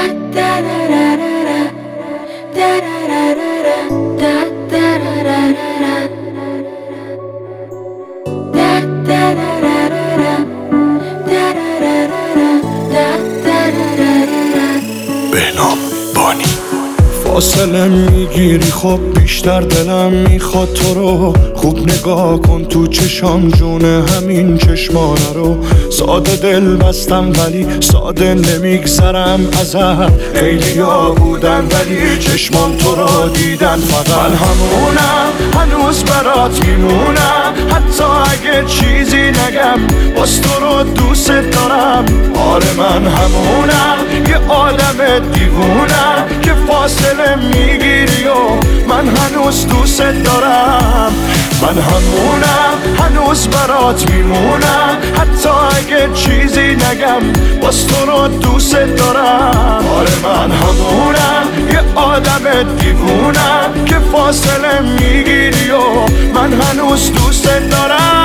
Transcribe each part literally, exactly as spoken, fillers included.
بهنام بانی. فاصله میگیری خب بیشتر دلم میخواد تو رو خوب نگاه کن تو چشام جونه همین چشمانه رو. ساده دل بستم ولی ساده نمیگذرم ازت. خیلی ها بودن ولی چشمام تو رو دیدن فقط. من همونم هنوز برات میمونم حتی اگه چیزی نگم باز تو رو دوست دارم. آره من همونم یه آدم دیوونم که فاصله میگیری و من هنوز دوست دارم. من همونم هنوز برات میمونم حتی اگه چیزی نگم باز تو رو دوست دارم. آره من همونم یه آدم دیوونم که فاصله میگیری و من هنوز دوست دارم.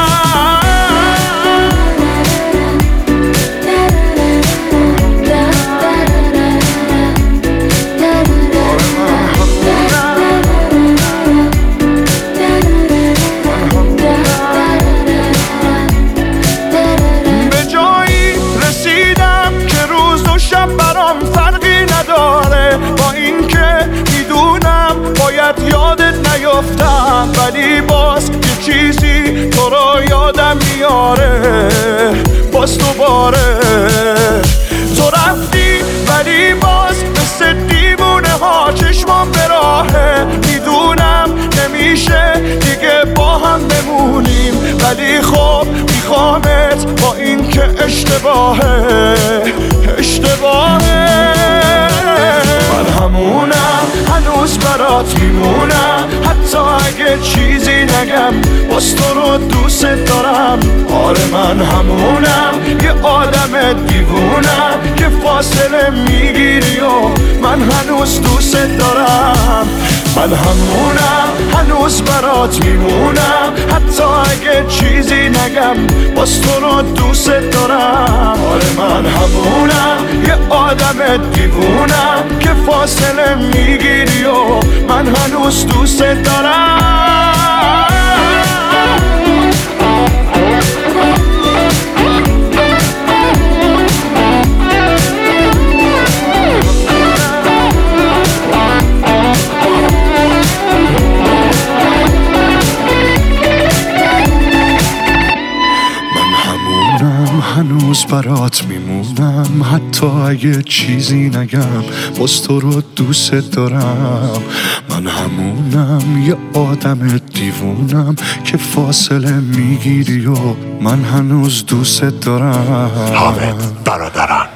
با این که میدونم باید یادت نیفتم ولی باز یه چیزی تو رو یادم میاره باز دوباره. تو رفتی ولی باز مثل دیوونه ها چشمام به راهه. میدونم نمیشه دیگه با هم بمونیم ولی خب میخوامت با این که اشتباهه اشتباهه. من همونم هنوز برات میمونم حتی اگه چیزی نگم باز تو رو دوست دارم. آره من همونم یه آدم دیوونم که فاصله میگیری و من هنوز دوست دارم. من همونم هنوز برات میمونم حتی اگه چیزی نگم باز تو رو دوست دارم. آره من همونم یه آدم دیوونم که فاصله میگیری و من هنوز دوست دارم. هنوز برات میمونم حتی اگه چیزی نگم باز تو رو دوست دارم. من همونم یه آدم دیوونم که فاصله میگیری و من هنوز دوست دارم. حامد برادران.